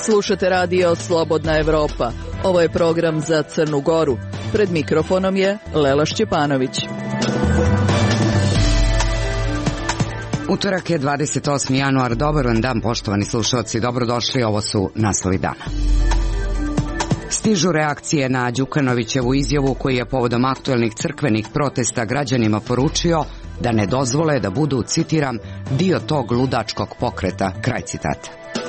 Slušate radio Slobodna Evropa. Ovo je program za Crnu Goru. Pred mikrofonom je Lela Šćepanović. Utorak je 28. januar. Dobar vam dan, poštovani slušalci. Dobrodošli, ovo su naslovi dana. Stižu reakcije na Đukanovićevu izjavu koji je povodom aktuelnih crkvenih protesta građanima poručio da ne dozvole da budu, citiram, dio tog ludačkog pokreta, kraj citata.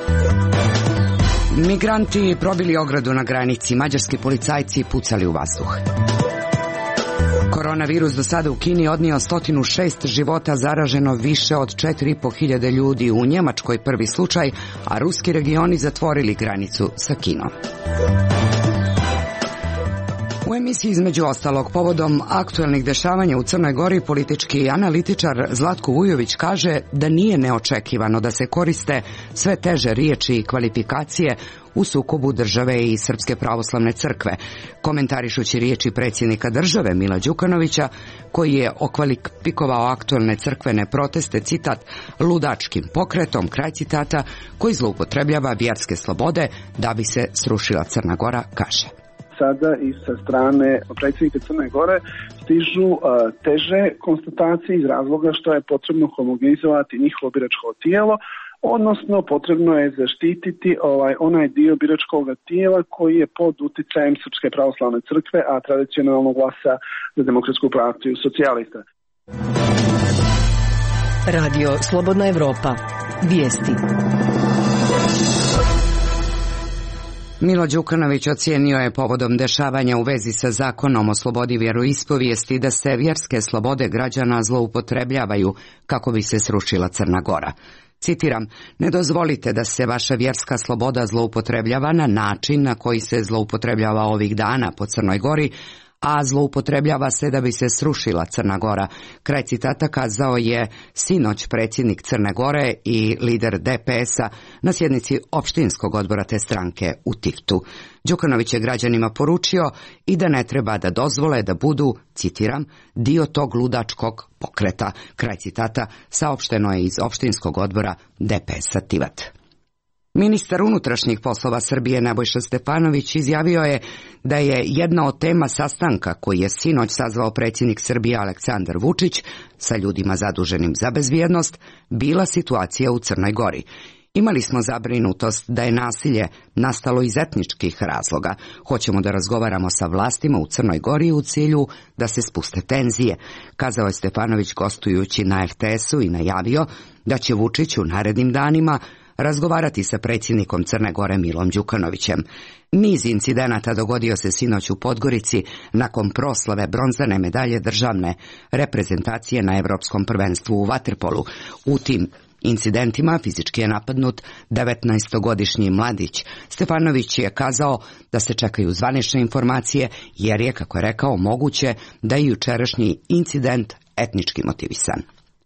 Migranti probili ogradu na granici, mađarski policajci pucali u vazduh. Koronavirus do sada u Kini odnio 106 života, zaraženo više od 4.500 ljudi, u Njemačkoj prvi slučaj, a ruski regioni zatvorili granicu sa Kinom. U emisiji između ostalog povodom aktuelnih dešavanja u Crnoj Gori politički analitičar Zlatko Vujović kaže da nije neočekivano da se koriste sve teže riječi i kvalifikacije u sukobu države i Srpske pravoslavne crkve, komentarišući riječi predsjednika države Mila Đukanovića, koji je okvalifikovao aktuelne crkvene proteste, citat, ludačkim pokretom, kraj citata, koji zloupotrebljava vjerske slobode da bi se srušila Crna Gora, kaže. Sada i sa strane predsjednika Crne Gore stižu teže konstatacije iz razloga što je potrebno homogenizovati njihovo biračko tijelo, odnosno potrebno je zaštititi onaj dio biračkog tijela koji je pod uticajem Srpske pravoslavne crkve, a tradicionalno glasa za Demokratsku partiju socijalista. Radio Slobodna Evropa. Vijesti. Milo Đukanović ocijenio je povodom dešavanja u vezi sa zakonom o slobodi vjeroispovijesti da se vjerske slobode građana zloupotrebljavaju kako bi se srušila Crna Gora. Citiram, ne dozvolite da se vaša vjerska sloboda zloupotrebljava na način na koji se zloupotrebljava ovih dana po Crnoj Gori, a zloupotrebljava se da bi se srušila Crna Gora. Kraj citata kazao je sinoć predsjednik Crne Gore i lider DPS-a na sjednici opštinskog odbora te stranke u Tivtu. Đukanović je građanima poručio i da ne treba da dozvole da budu, citiram, dio tog ludačkog pokreta. Kraj citata saopšteno je iz opštinskog odbora DPS-a Tivat. Ministar unutrašnjih poslova Srbije Nebojša Stefanović izjavio je da je jedna od tema sastanka koji je sinoć sazvao predsjednik Srbije Aleksandar Vučić sa ljudima zaduženim za bezbjednost bila situacija u Crnoj Gori. Imali smo zabrinutost da je nasilje nastalo iz etničkih razloga. Hoćemo da razgovaramo sa vlastima u Crnoj Gori u cilju da se spuste tenzije, kazao je Stefanović gostujući na RTS-u i najavio da će Vučić u narednim danima razgovarati sa predsjednikom Crne Gore Milom Đukanovićem. Niz incidenata dogodio se sinoć u Podgorici nakon proslave bronzane medalje državne reprezentacije na Evropskom prvenstvu u vaterpolu. U tim incidentima fizički je napadnut 19-godišnji mladić. Stefanović je kazao da se čekaju zvanične informacije jer je, kako je rekao, moguće da je jučerašnji incident etnički motivisan.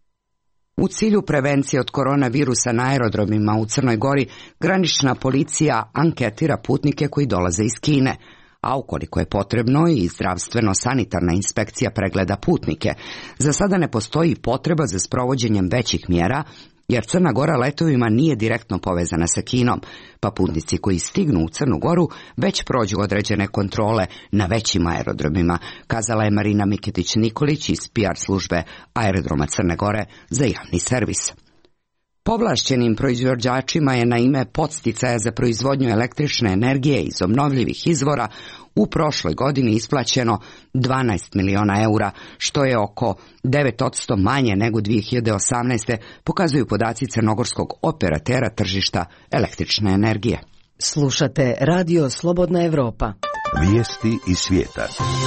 U cilju prevencije od koronavirusa na aerodromima u Crnoj Gori, granična policija anketira putnike koji dolaze iz Kine, a ukoliko je potrebno i zdravstveno-sanitarna inspekcija pregleda putnike. Za sada ne postoji potreba za sprovođenjem većih mjera, jer Crna Gora letovima nije direktno povezana sa Kinom, pa putnici koji stignu u Crnu Goru već prođu određene kontrole na većim aerodromima, kazala je Marina Miketić-Nikolić iz PR službe aerodroma Crne Gore za javni servis. Povlašćenim proizvođačima je na ime podsticaja za proizvodnju električne energije iz obnovljivih izvora u prošloj godini isplaćeno 12 miliona eura, što je oko 9% manje nego 2018. pokazuju podaci crnogorskog operatera tržišta električne energije. Slušate radio Slobodna Evropa. Vijesti iz svijeta.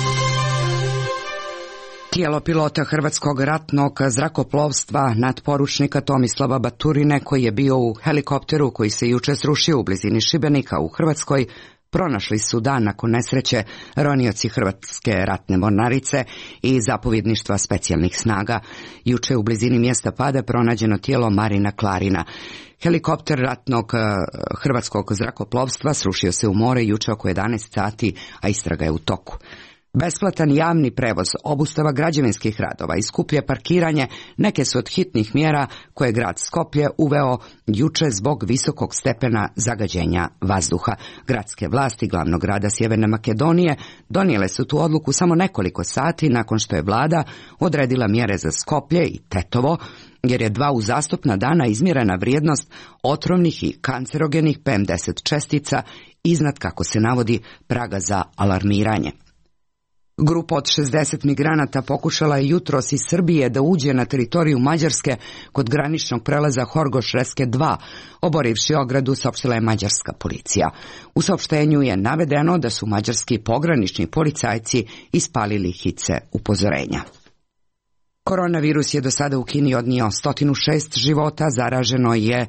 Tijelo pilota Hrvatskog ratnog zrakoplovstva nadporučnika Tomislava Baturine, koji je bio u helikopteru koji se jučer srušio u blizini Šibenika u Hrvatskoj, pronašli su dan nakon nesreće ronioci Hrvatske ratne mornarice i zapovjedništva specijalnih snaga. Juče u blizini mjesta pada pronađeno tijelo Marina Klarina. Helikopter ratnog hrvatskog zrakoplovstva srušio se u more juče oko 11 sati, a istraga je u toku. Besplatan javni prevoz, obustava građevinskih radova i skuplje parkiranje neke su od hitnih mjera koje grad Skoplje uveo juče zbog visokog stepena zagađenja vazduha. Gradske vlasti glavnog grada Sjeverne Makedonije donijele su tu odluku samo nekoliko sati nakon što je vlada odredila mjere za Skoplje i Tetovo, jer je 2 uzastopna dana izmjerena vrijednost otrovnih i kancerogenih PM10 čestica iznad, kako se navodi, praga za alarmiranje. Grupa od 60 migranata pokušala je jutros iz Srbije da uđe na teritoriju Mađarske kod graničnog prelaza Horgoš-Reske 2, oborivši ogradu, saopštila je mađarska policija. U saopštenju je navedeno da su mađarski pogranični policajci ispalili hice upozorenja. Koronavirus je do sada u Kini odnio 106 života, zaraženo je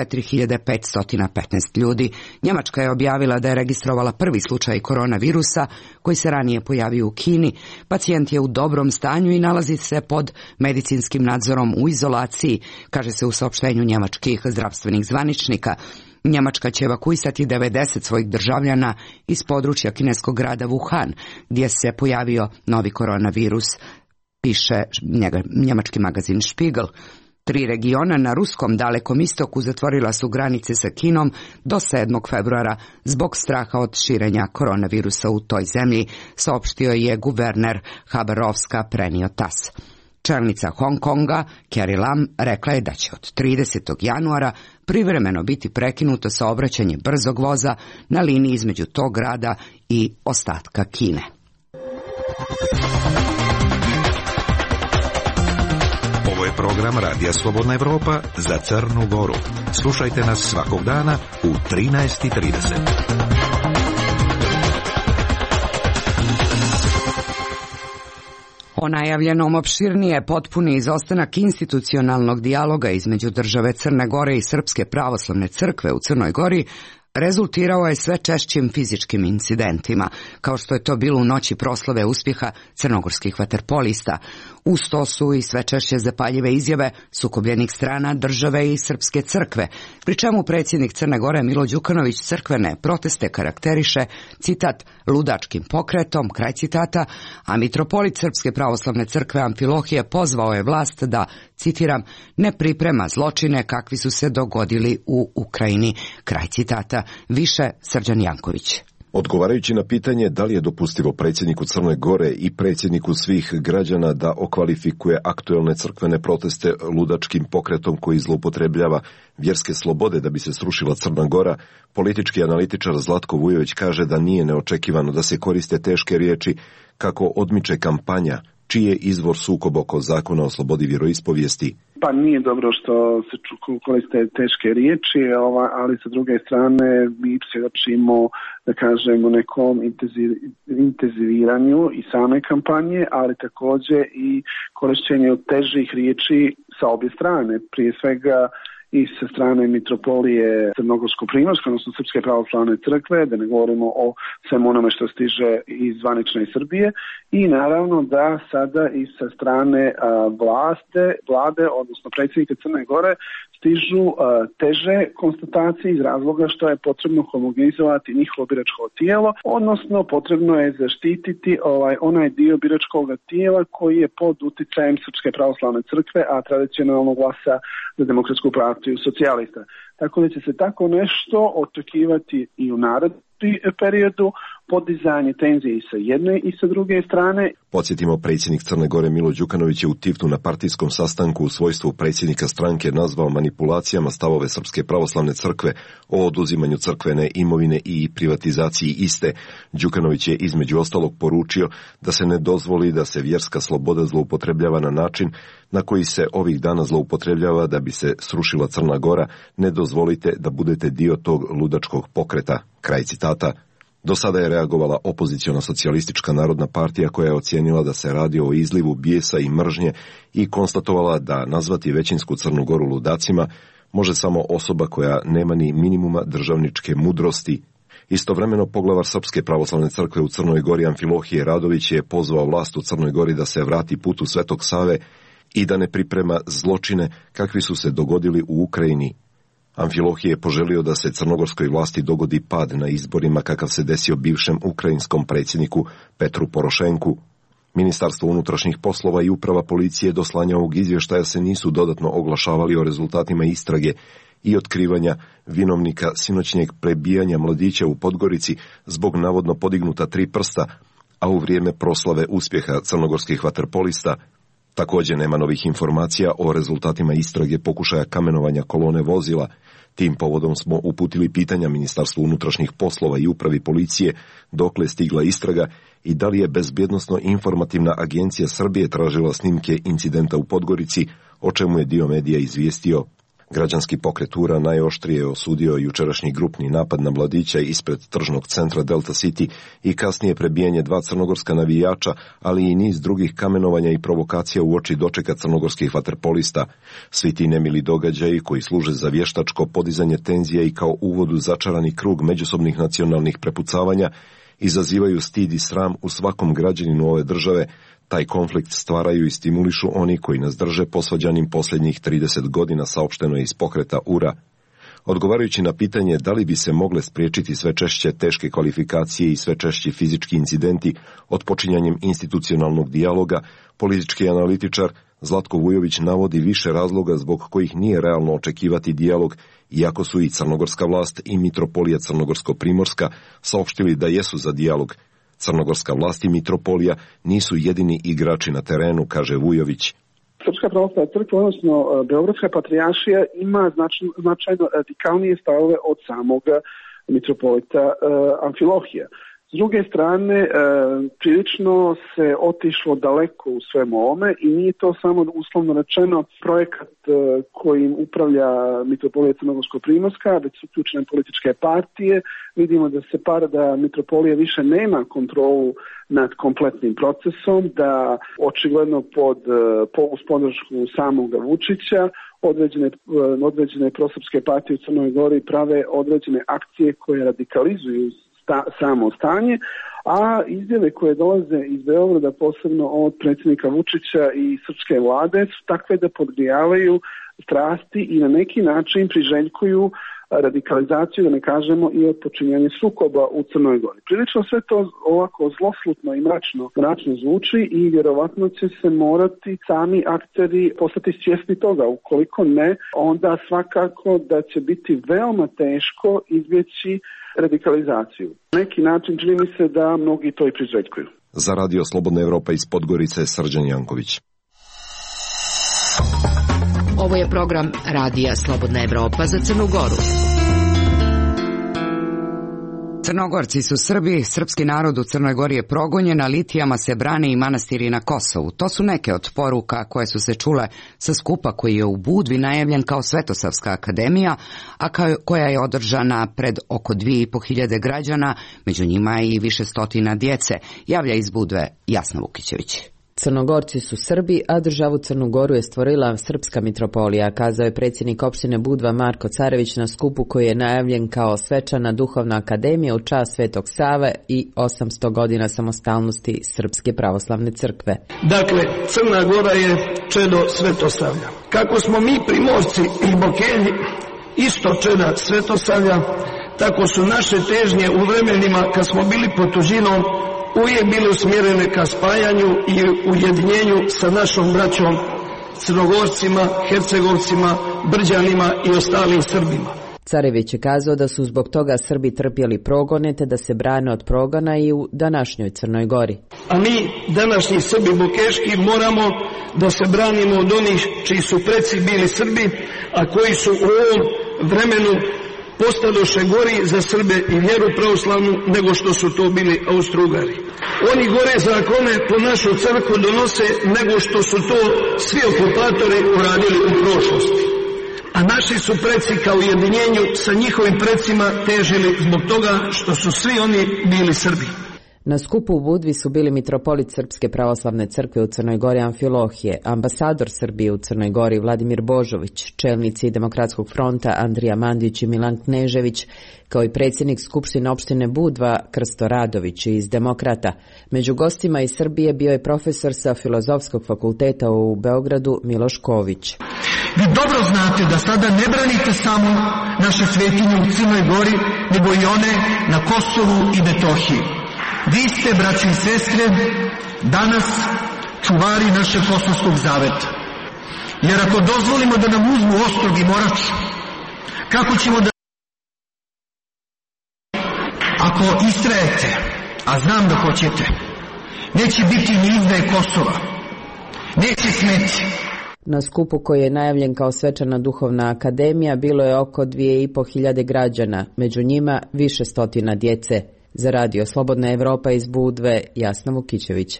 4515 ljudi. Njemačka je objavila da je registrovala prvi slučaj koronavirusa koji se ranije pojavio u Kini. Pacijent je u dobrom stanju i nalazi se pod medicinskim nadzorom u izolaciji, kaže se u saopštenju njemačkih zdravstvenih zvaničnika. Njemačka će evakuisati 90 svojih državljana iz područja kineskog grada Wuhan, gdje se pojavio novi koronavirus, piše njemački magazin Spiegel. 3 regiona na ruskom dalekom istoku zatvorila su granice sa Kinom do 7. februara zbog straha od širenja koronavirusa u toj zemlji, saopštio je guverner Habarovska, prenio TASS. Čelnica Hong Konga, Carrie Lam, rekla je da će od 30. januara privremeno biti prekinuto saobraćanje brzog voza na liniji između tog grada i ostatka Kine. Ovo je program Radija Slobodna Evropa za Crnu Goru. Slušajte nas svakog dana u 13:30. O najavljenom opširnije potpuni izostanak institucionalnog dijaloga između države Crne Gore i Srpske pravoslavne crkve u Crnoj Gori rezultirao je sve češćim fizičkim incidentima, kao što je to bilo u noći proslave uspjeha crnogorskih vaterpolista. Uz to su i sve češće zapaljive izjave sukobljenih strana države i Srpske crkve, pri čemu predsjednik Crne Gore Milo Đukanović crkvene proteste karakteriše, citat, ludačkim pokretom, kraj citata, a mitropolit Srpske pravoslavne crkve Amfilohije pozvao je vlast da, citiram, ne priprema zločine kakvi su se dogodili u Ukrajini, kraj citata. Više Srđan Janković. Odgovarajući na pitanje da li je dopustivo predsjedniku Crne Gore i predsjedniku svih građana da okvalifikuje aktuelne crkvene proteste ludačkim pokretom koji zloupotrebljava vjerske slobode da bi se srušila Crna Gora, politički analitičar Zlatko Vujović kaže da nije neočekivano da se koriste teške riječi kako odmiče kampanja čiji je izvor sukob oko zakona o slobodi vjeroispovijesti. Pa nije dobro što se koriste teške riječi, ali sa druge strane mi svjedočimo, da kažemo, nekom intenziviranju i same kampanje, ali također i korišćenje težih riječi sa obje strane, prije svega i sa strane mitropolije Crnogorsko-Primorske, odnosno Srpske pravoslavne crkve, da ne govorimo o svemu onome što stiže iz zvanične Srbije, i naravno da sada i sa strane vlade, odnosno predsjednika Crne Gore, stižu teže konstatacije iz razloga što je potrebno homogenizovati njihovo biračko tijelo, odnosno potrebno je zaštititi onaj dio biračkog tijela koji je pod utjecajem Srpske pravoslavne crkve, a tradicionalno glasa za Demokratsku partiju socijalista. Tako da će se tako nešto očekivati i u narednom periodu, podizanje tenzije i sa jedne i sa druge strane. Podsjetimo, predsjednik Crne Gore Milo Đukanović je u Tivnu na partijskom sastanku u svojstvu predsjednika stranke nazvao manipulacijama stavove Srpske pravoslavne crkve o oduzimanju crkvene imovine i privatizaciji iste. Đukanović je između ostalog poručio da se ne dozvoli da se vjerska sloboda zloupotrebljava na način na koji se ovih dana zloupotrebljava da bi se srušila Crna Gora. Ne dozvolite da budete dio tog ludačkog pokreta. Kraj citata. Do sada je reagovala opoziciona socijalistička narodna partija koja je ocijenila da se radi o izlivu bijesa i mržnje i konstatovala da nazvati većinsku Crnu Goru ludacima može samo osoba koja nema ni minimuma državničke mudrosti. Istovremeno poglavar Srpske pravoslavne crkve u Crnoj Gori Amfilohije Radović je pozvao vlast u Crnoj Gori da se vrati putu Svetog Save i da ne priprema zločine kakvi su se dogodili u Ukrajini. Amfilohije je poželio da se crnogorskoj vlasti dogodi pad na izborima kakav se desio bivšem ukrajinskom predsjedniku Petru Porošenku. Ministarstvo unutrašnjih poslova i uprava policije do slanja ovog izvještaja se nisu dodatno oglašavali o rezultatima istrage i otkrivanja vinovnika sinoćnjeg prebijanja mladića u Podgorici zbog navodno podignuta 3 prsta, a u vrijeme proslave uspjeha crnogorskih vaterpolista. Također nema novih informacija o rezultatima istrage pokušaja kamenovanja kolone vozila. Tim povodom smo uputili pitanja Ministarstvu unutrašnjih poslova i upravi policije dokle je stigla istraga i da li je Bezbjednosno informativna agencija Srbije tražila snimke incidenta u Podgorici, o čemu je dio medija izvijestio. Građanski pokret URA najoštrije je osudio jučerašnji grupni napad na mladića ispred tržnog centra Delta City i kasnije prebijanje 2 crnogorska navijača, ali i niz drugih kamenovanja i provokacija uoči dočeka crnogorskih vaterpolista. Svi ti nemili događaji koji služe za vještačko podizanje tenzija i kao uvod u začarani krug međusobnih nacionalnih prepucavanja izazivaju stid i sram u svakom građaninu ove države. Taj konflikt stvaraju i stimulišu oni koji nas drže posvađanim posljednjih 30 godina, saopšteno je iz pokreta URA. Odgovarajući na pitanje da li bi se mogle spriječiti sve češće teške kvalifikacije i sve češći fizički incidenti otpočinjanjem institucionalnog dijaloga, politički analitičar Zlatko Vujović navodi više razloga zbog kojih nije realno očekivati dijalog, iako su i crnogorska vlast i mitropolija Crnogorsko-Primorska saopštili da jesu za dijalog. Crnogorska vlast i mitropolija nisu jedini igrači na terenu, kaže Vujović. Srpska pravoslavna crkva, odnosno Beogradska patrijaršija, ima značajno radikalnije stavove od samog mitropolita Amfilohija. S druge strane, prilično se otišlo daleko u svemu ovome i nije to samo uslovno rečeno projekat kojim upravlja mitropolija Crnogorsko-Primorska, već su uključene političke partije. Vidimo da mitropolija više nema kontrolu nad kompletnim procesom, da očigledno uz podršku samog Vučića određene prosrpske partije u Crnoj Gori prave određene akcije koje radikalizuju samo stanje, a izjave koje dolaze iz Beograda, posebno od predsjednika Vučića i srpske vlade, su takve da podgrijavaju strasti i na neki način priželjkuju radikalizaciju, da ne kažemo i odpočinjanje sukoba u Crnoj Gori. Prilično sve to ovako zloslutno i mračno zvuči i vjerovatno će se morati sami akteri postati svjesni toga. Ukoliko ne, onda svakako da će biti veoma teško izbjeći radikalizaciju. Na neki način čini mi se da mnogi to i priželjkuju. Za Radio Slobodna Evropa iz Podgorice, Srđan Janković. Ovo je program Radija Slobodna Evropa za Crnu Goru. Crnogorci su Srbi, srpski narod u Crnoj Gori je progonjen, a litijama se brane i manastiri na Kosovu. To su neke od poruka koje su se čule sa skupa koji je u Budvi najavljen kao Svetosavska akademija, a koja je održana pred oko 2.500 građana, među njima i više stotina djece, javlja iz Budve Jasna Vukićević. Crnogorci su Srbi, a državu Crnu Goru je stvorila Srpska mitropolija, kazao je predsjednik opštine Budva Marko Carević na skupu koji je najavljen kao svečana duhovna akademija u čast Svetog Save i 800 godina samostalnosti Srpske pravoslavne crkve. Dakle, Crna Gora je čedo Svetosavlja. Kako smo mi Primorci i Bokelji isto čeda Svetosavlja, tako su naše težnje u vremenima kad smo bili pod tuđinom uvijek bile usmjerene ka spajanju i ujedinjenju sa našom braćom Crnogorcima, Hercegovcima, Brđanima i ostalim Srbima. Carević je kazao da su zbog toga Srbi trpjeli progone te da se brane od progona i u današnjoj Crnoj Gori. A mi, današnji Srbi bokeški, moramo da se branimo od onih čiji su preci bili Srbi, a koji su u ovom vremenu postadoše gori za Srbe i vjeru pravoslavnu nego što su to bili Austro-Ugari. Oni gore zakone po našu crkvu donose nego što su to svi okupatori uradili u prošlosti. A naši su preci kao ujedinjenju sa njihovim precima težili zbog toga što su svi oni bili Srbi. Na skupu u Budvi su bili mitropolit Srpske pravoslavne crkve u Crnoj Gori Amfilohije, ambasador Srbije u Crnoj Gori Vladimir Božović, čelnici Demokratskog fronta Andrija Mandić i Milan Knežević, kao i predsjednik Skupštine opštine Budva Krsto Radović iz Demokrata. Među gostima iz Srbije bio je profesor sa Filozofskog fakulteta u Beogradu Miloš Ković. Vi dobro znate da sada ne branite samo naše svetinje u Crnoj Gori, nego i one na Kosovu i Metohiji. Vi ste, braćo i sestre, danas čuvari našeg kosovskog zaveta. Jer ako dozvolimo da nam uzmu Ostrog i Morač, kako ćemo da... Ako istrajete, a znam da hoćete, neće biti ni izdaje Kosova. Neće smeti. Na skupu koji je najavljen kao svečana duhovna akademija bilo je oko 2.500 građana, među njima više stotina djece. Za radio Slobodna Evropa iz Budve, Jasna Vukićević.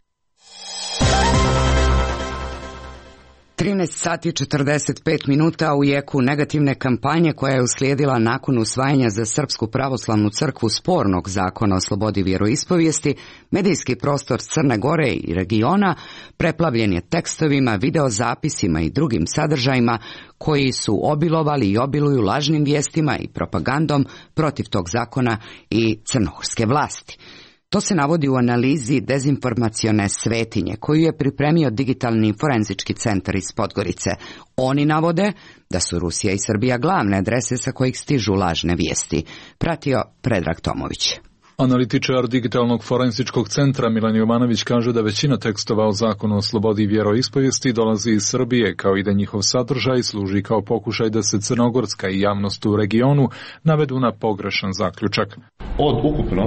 13 sati 45 minuta u jeku negativne kampanje koja je uslijedila nakon usvajanja za Srpsku pravoslavnu crkvu spornog zakona o slobodi vjeroispovijesti, medijski prostor Crne Gore i regiona preplavljen je tekstovima, videozapisima i drugim sadržajima koji su obilovali i obiluju lažnim vijestima i propagandom protiv tog zakona i crnogorske vlasti. To se navodi u analizi dezinformacione svetinje koju je pripremio Digitalni forenzički centar iz Podgorice. Oni navode da su Rusija i Srbija glavne adrese sa kojih stižu lažne vijesti. Pratio Predrag Tomović. Analitičar Digitalnog forenzičkog centra Milan Jovanović kaže da većina tekstova o zakonu o slobodi vjeroispovijesti dolazi iz Srbije, kao i da njihov sadržaj služi kao pokušaj da se crnogorska i javnost u regionu navedu na pogrešan zaključak. Od ukupno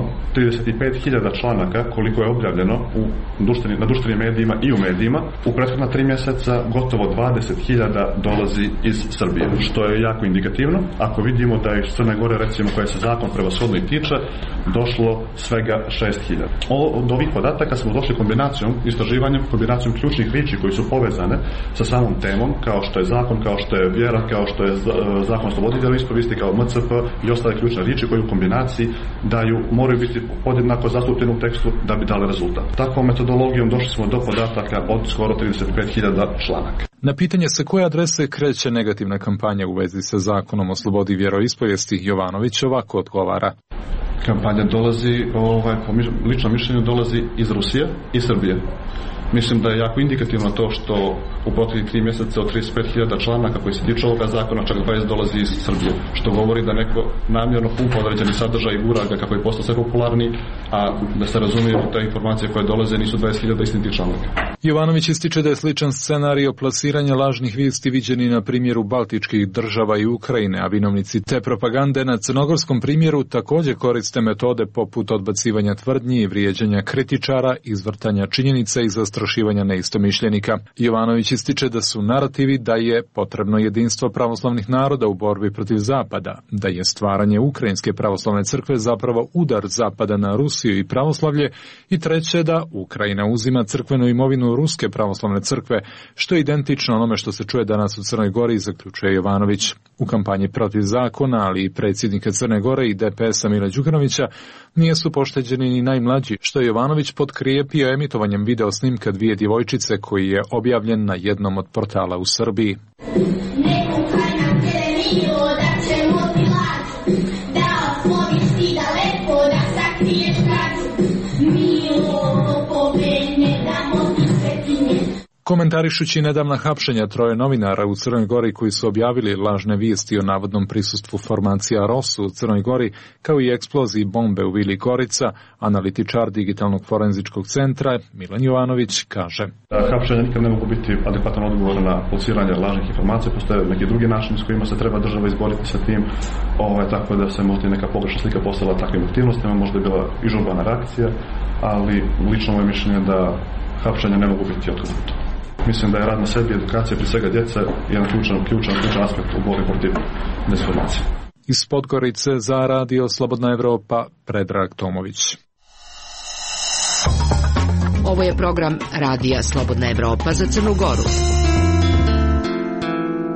35.000 članaka koliko je objavljeno na društvenim medijima i u medijima, u prethodna 3 mjeseca gotovo 20.000 dolazi iz Srbije, što je jako indikativno. Ako vidimo da je iz Crne Gore, recimo, koje se zakon prevashodno i tiče, došlo svega 6.000. Od ovih podataka smo došli istraživanjem, kombinacijom ključnih riječi koji su povezane sa samom temom, kao što je zakon, kao što je vjera, kao što je zakon o slobodi vjeroispovijesti, kao MCP i ostale ključne riječi koji u kombinaciji moraju biti podjednako zastupljeni u tekstu da bi dali rezultat. Takvom metodologijom došli smo do podataka od skoro 35.000 članaka. Na pitanje sa koje adrese kreće negativna kampanja u vezi sa zakonom o slobodi vjeroispovijesti, Jovanović ovako odgovara. Kampanja dolazi, po ličnom mišljenju, dolazi iz Rusije i Srbije. Mislim da je jako indikativno to što u proteklih 3 mjeseca od 35.000 članaka koji se tiču ovoga zakona, čak 20 dolazi iz Srbije, što govori da neko namjerno pumpa određeni sadržaj i gura ga kako je postao sve popularni, a da se razumije te informacije koje dolaze nisu 20.000 istinitih članaka. Jovanović ističe da je sličan scenario plasiranja lažnih vijesti viđeni na primjeru baltičkih država i Ukrajine, a vinovnici te propagande na crnogorskom primjeru također koriste metode poput odbacivanja tvrdnji i vrijeđanja kritičara, izvrtanja činjenica i zastrašivanja neistomišljenika. Jovanović ističe da su narativi da je potrebno jedinstvo pravoslavnih naroda u borbi protiv Zapada, da je stvaranje Ukrajinske pravoslavne crkve zapravo udar Zapada na Rusiju i pravoslavlje, i treće da Ukrajina uzima crkvenu imovinu Ruske pravoslavne crkve, što je identično onome što se čuje danas u Crnoj Gori, zaključuje Jovanović. U kampanji protiv zakona, ali i predsjednika Crne Gore i DPS-a Mila Đukanovića nisu pošteđeni ni najmlađi, što je Jovanović potkrijepio emitovanjem video snimka 2 djevojčice koji je objavljen na jednom od portala u Srbiji. Komentarišući nedavna hapšenja 3 novinara u Crnoj Gori koji su objavili lažne vijesti o navodnom prisustvu formacija ROSU u Crnoj Gori, kao i eksploziji bombe u Vili Gorica, analitičar Digitalnog forenzičkog centra Milan Jovanović kaže: Hapšenja nikad ne mogu biti adekvatan odgovor na plasiranje lažnih informacija, postoje neki drugi način s kojima se treba država izboriti sa tim, tako da se možda neka pogrešna slika poslala takvim aktivnostima, možda je bila i žurbana reakcija, ali lično moje mišljenje da hapšenja ne mogu biti odgovor. Mislim da je rad na sebi, edukacija pri svega djece jedan ključan aspekt u borbi protiv dezinformacije. Iz Podgorice za radio Slobodna Evropa, Predrag Tomović. Ovo je program radija Slobodna Evropa za Crnu Goru.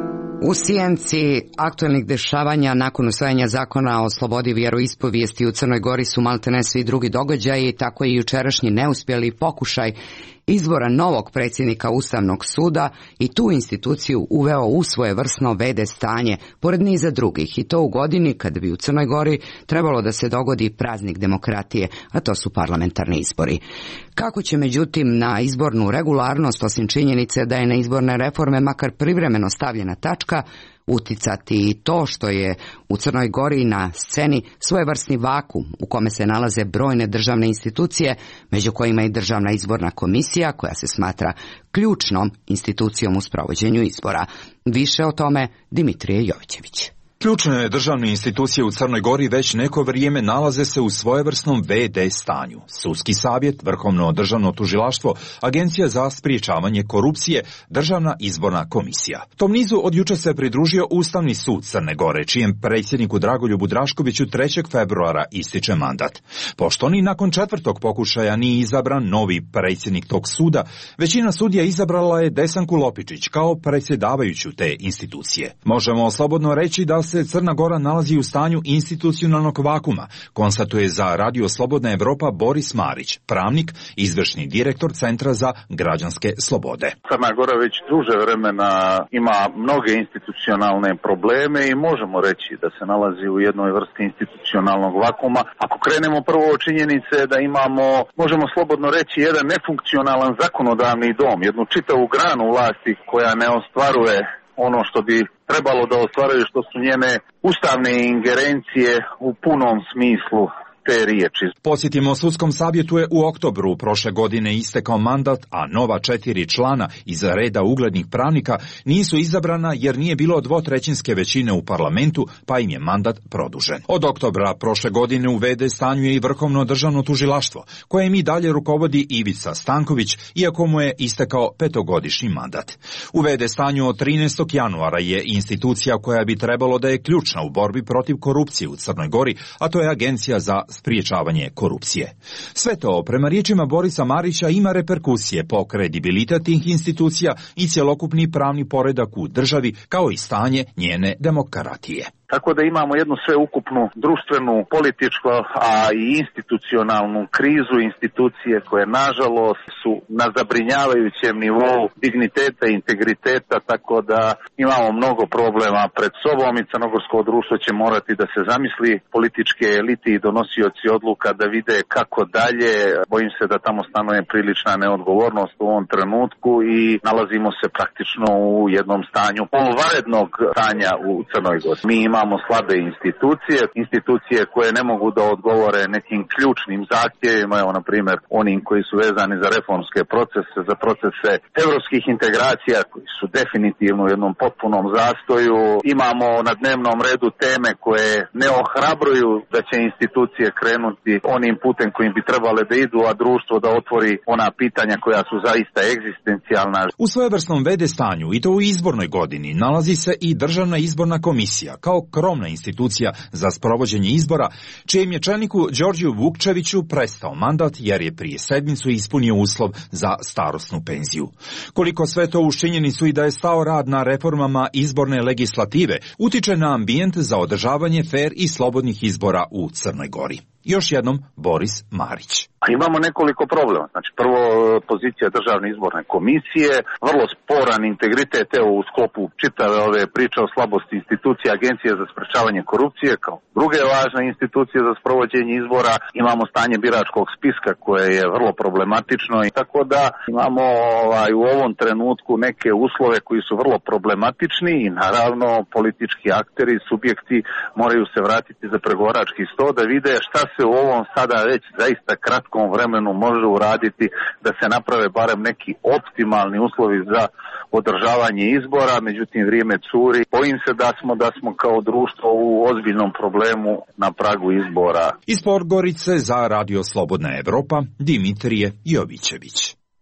U sjenci aktualnih dešavanja nakon usvajanja zakona o slobodi vjeroispovijesti u Crnoj Gori su maltene svi drugi događaji, tako i jučerašnji neuspjeli pokušaj izbora novog predsjednika Ustavnog suda i tu instituciju uveo u svojevrsno v.d. stanje, pored niza drugih, i to u godini kada bi u Crnoj Gori trebalo da se dogodi praznik demokratije, a to su parlamentarni izbori. Kako će međutim na izbornu regularnost, osim činjenice da je na izborne reforme makar privremeno stavljena tačka, uticati i to što je u Crnoj Gori na sceni svojevrsni vakum u kome se nalaze brojne državne institucije, među kojima i Državna izborna komisija, koja se smatra ključnom institucijom u sprovođenju izbora. Više o tome Dimitrije Jovićević. Ključne državne institucije u Crnoj Gori već neko vrijeme nalaze se u svojevrsnom v.d. stanju. Sudski savjet, Vrhovno državno tužilaštvo, Agencija za spriječavanje korupcije, Državna izborna komisija. Tom nizu od juče se pridružio Ustavni sud Crne Gore, čijem predsjedniku Dragoljubu Draškoviću 3. februara ističe mandat. Pošto ni nakon 4. pokušaja nije izabran novi predsjednik tog suda, većina sudija izabrala je Desanku Lopičić kao predsjedavajuću te institucije. Možemo slobodno reći da se Crna Gora nalazi u stanju institucionalnog vakuma, konstatuje za Radio Slobodna Evropa Boris Marić, pravnik, izvršni direktor Centra za građanske slobode. Crna Gora već duže vremena ima mnoge institucionalne probleme i možemo reći da se nalazi u jednoj vrsti institucionalnog vakuma. Ako krenemo prvo od činjenice da imamo, možemo slobodno reći, jedan nefunkcionalan zakonodavni dom, jednu čitavu granu vlasti koja ne ostvaruje ono što bi trebalo da ostvaraju, što su njene ustavne ingerencije u punom smislu te riječi. Podsjetimo, sudskom savjetu je u oktobru prošle godine istekao mandat, a nova 4 člana iz reda uglednih pravnika nisu izabrana jer nije bilo 2/3 većine u parlamentu, pa im je mandat produžen. Od oktobra prošle godine u v.d. stanju je i Vrhovno državno tužilaštvo, kojem i dalje rukovodi Ivica Stanković, iako mu je istekao 5-godišnji mandat. U v.d. stanju od 13. januara je institucija koja bi trebalo da je ključna u borbi protiv korupcije u Crnoj Gori, a to je Agencija za spriječavanje korupcije. Sve to, prema riječima Borisa Marića, ima reperkusije po kredibilitet tih institucija i cjelokupni pravni poredak u državi, kao i stanje njene demokratije. Tako da imamo jednu sveukupnu društvenu, političku, a i institucionalnu krizu institucije koje nažalost su na zabrinjavajućem nivou digniteta i integriteta, tako da imamo mnogo problema pred sobom i crnogorsko društvo će morati da se zamisli, političke elite i donosioci odluka da vide kako dalje. Bojim se da tamo stanuje prilična neodgovornost u ovom trenutku i nalazimo se praktično u jednom stanju poluvanrednog stanja u Crnoj Gori. Mi imamo slabe institucije koje ne mogu da odgovore nekim ključnim zahtjevima, evo na primjer onim koji su vezani za reformske procese, za procese europskih integracija koji su definitivno u jednom potpunom zastoju. Imamo na dnevnom redu teme koje ne ohrabruju da će institucije krenuti onim putem kojim bi trebale da idu, a društvo da otvori ona pitanja koja su zaista egzistencijalna. U svojevrsnom v.d. stanju, i to u izbornoj godini, nalazi se i Državna izborna komisija, kao krovna institucija za sprovođenje izbora, čijem je čelniku Đorđiju Vukčeviću prestao mandat jer je prije sedmicu ispunio uslov za starosnu penziju. Koliko sve to uz činjenicu i da je stao rad na reformama izborne legislative, utiče na ambijent za održavanje fer i slobodnih izbora u Crnoj Gori. Još jednom Boris Marić. Imamo nekoliko problema. Znači, prvo, pozicija Državne izborne komisije, vrlo sporan integritet, evo u sklopu čitave ove priče o slabosti institucije Agencije za sprečavanje korupcije, kao druge važne institucije za sprovođenje izbora. Imamo stanje biračkog spiska koje je vrlo problematično i tako da imamo u ovom trenutku neke uslove koji su vrlo problematični i naravno politički akteri, subjekti moraju se vratiti za pregovarački sto da vide šta se u ovom sada već zaista kratkom vremenu može uraditi da se naprave barem neki optimalni uslovi za održavanje izbora, međutim vrijeme curi. Bojim se da smo kao društvo u ozbiljnom problemu na pragu izbora. Iz Podgorice za Radio Slobodna Evropa, Dimitrije Jovićević.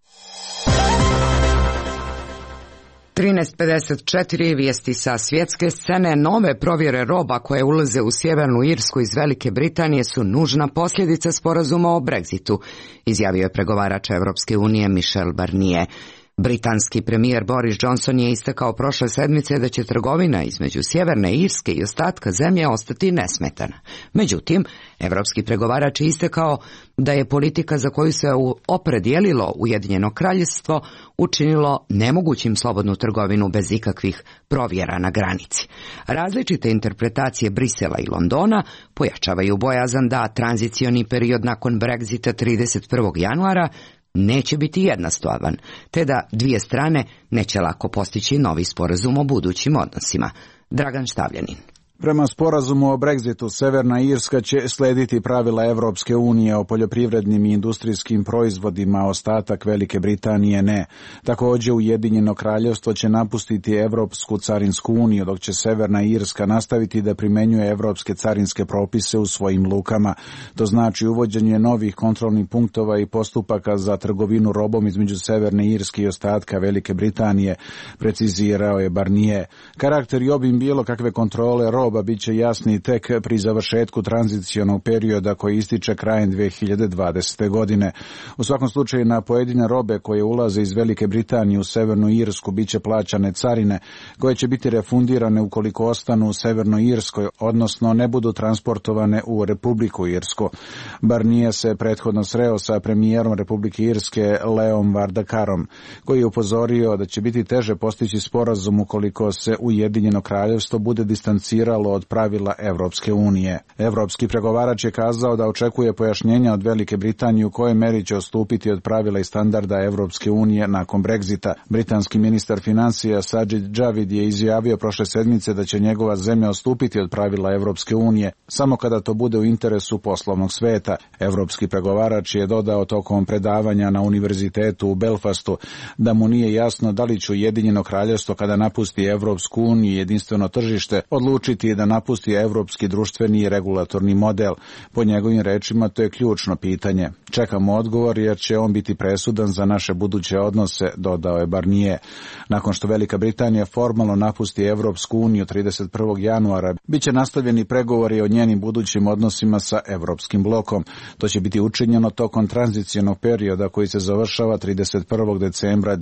13:54 vijesti sa svjetske scene. Nove provjere roba koje ulaze u Sjevernu Irsku iz Velike Britanije su nužna posljedica sporazuma o Brexitu, izjavio je pregovarač Europske unije Michel Barnier. Britanski premijer Boris Johnson je istakao prošle sedmice da će trgovina između Sjeverne Irske i ostatka zemlje ostati nesmetana. Međutim, evropski pregovarač je istakao da je politika za koju se opredijelilo Ujedinjeno kraljevstvo učinilo nemogućim slobodnu trgovinu bez ikakvih provjera na granici. Različite interpretacije Brisela i Londona pojačavaju bojazan da tranzicioni period nakon Brexita 31. januara neće biti jednostavan, te da dvije strane neće lako postići novi sporazum o budućim odnosima. Dragan Štavljanin. Prema sporazumu o Brexitu, Severna Irska će slediti pravila Evropske unije o poljoprivrednim i industrijskim proizvodima, a ostatak Velike Britanije ne. Također, Ujedinjeno kraljevstvo će napustiti Evropsku carinsku uniju, dok će Severna Irska nastaviti da primenjuje evropske carinske propise u svojim lukama. To znači uvođenje novih kontrolnih punktova i postupaka za trgovinu robom između Severne Irske i ostatka Velike Britanije, precizirao je Barnier. Karakter i obim bilo kakve kontrole roba bit će jasni tek pri završetku tranzicionog perioda koji ističe krajem 2020. godine. U svakom slučaju na pojedine robe koje ulaze iz Velike Britanije u Severnu Irsku bit će plaćane carine koje će biti refundirane ukoliko ostanu u Severnoj Irskoj, odnosno ne budu transportovane u Republiku Irsku. Barnier se prethodno sreo sa premijerom Republike Irske Leom Varadkarom, koji je upozorio da će biti teže postići sporazum ukoliko se Ujedinjeno kraljevstvo bude distanciralo od pravila Evropske unije. Evropski pregovarač je kazao da očekuje pojašnjenja od Velike Britanije u kojoj meri će odstupiti od pravila i standarda Evropske unije nakon Brexita. Britanski ministar financija Sajid Javid je izjavio prošle sedmice da će njegova zemlja odstupiti od pravila Evropske unije samo kada to bude u interesu poslovnog sveta. Evropski pregovarač je dodao tokom predavanja na univerzitetu u Belfastu da mu nije jasno da li će Ujedinjeno kraljevstvo kada napusti Evropsku uniju i jedinstveno tržište odlučiti da napusti evropski društveni i regulatorni model. Po njegovim rečima to je ključno pitanje. Čekamo odgovor jer će on biti presudan za naše buduće odnose, dodao je Barnier. Nakon što Velika Britanija formalno napusti Evropsku uniju 31. januara, bit će nastavljeni pregovori o njenim budućim odnosima sa Evropskim blokom. To će biti učinjeno tokom tranzicionog perioda koji se završava 31. decembra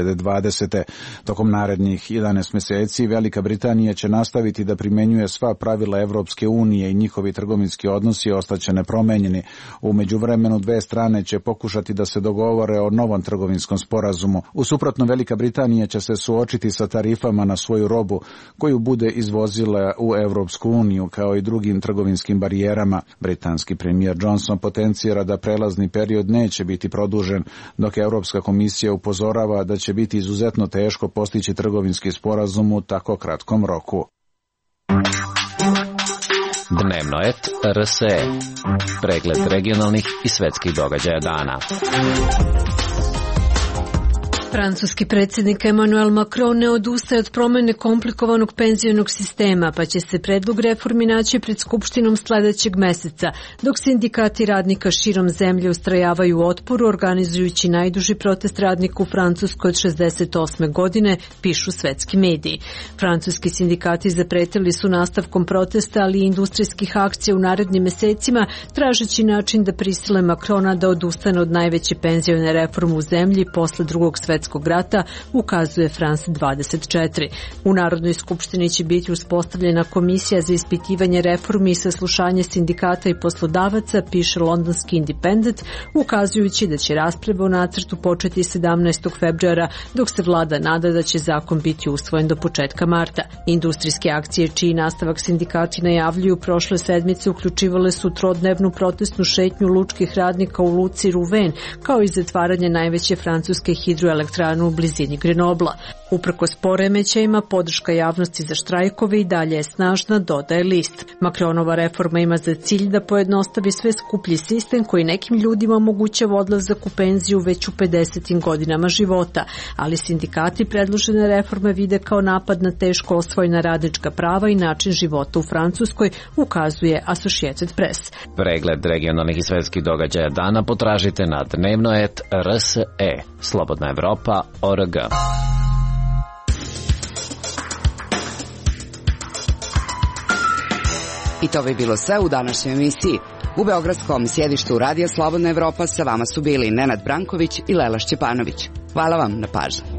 2020. Tokom narednih 11 mjeseci Velika Britanija će nastaviti da primjenjuje sva pravila Evropske unije i njihovi trgovinski odnosi ostaće nepromenjeni. U međuvremenu dve strane će pokušati da se dogovore o novom trgovinskom sporazumu. U suprotno, Velika Britanija će se suočiti sa tarifama na svoju robu koju bude izvozila u Evropsku uniju, kao i drugim trgovinskim barijerama. Britanski premijer Johnson potencira da prelazni period neće biti produžen, dok Europska komisija upozorava da će biti izuzetno teško postići trgovinski sporazum u tako kratkom roku. Dnevnoet RSE. Pregled regionalnih i svetskih događaja dana. Francuski predsjednik Emmanuel Macron ne odustaje od promjene komplikovanog penzionog sistema, pa će se predlog reformi naći pred Skupštinom sljedećeg mjeseca, dok sindikati radnika širom zemlje ustrajavaju u otporu, organizujući najduži protest radnika u Francuskoj od 68. godine, pišu svetski mediji. Francuski sindikati zapretili su nastavkom protesta, ali i industrijskih akcija u narednim mjesecima, tražeći način da prisile Macrona da odustane od najveće penzione reforme u zemlji posle Drugog svjetskog rata, ukazuje France 24. U Narodnoj skupštini će biti uspostavljena komisija za ispitivanje reformi i saslušanje sindikata i poslodavaca, piše londonski Independent, ukazujući da će rasprava o nacrtu početi 17. februara, dok se vlada nada da će zakon biti usvojen do početka marta. Industrijske akcije, čiji nastavak sindikati najavljuju prošle sedmice, uključivale su trodnevnu protestnu šetnju lučkih radnika u luci Rouvain, kao i zatvaranje najveće francuske hidroelektrane u blizini Grenobla. Uprkos poremećajima, podrška javnosti za štrajkove i dalje je snažna, dodaje list. Macronova reforma ima za cilj da pojednostavi sve skuplji sistem koji nekim ljudima omogućava odlazak u penziju već u 50. godinama života, ali sindikati predložene reforme vide kao napad na teško osvojena radnička prava i način života u Francuskoj, ukazuje Associated Press. Pregled regionalnih i svetskih događaja dana potražite na Dnevnoet RSE. Slobodna Evropa.org. I to bi bilo sve u današnjoj emisiji. U beogradskom sjedištu Radija Slobodna Evropa sa vama su bili Nenad Branković i Lela Šćepanović. Hvala vam na pažnji.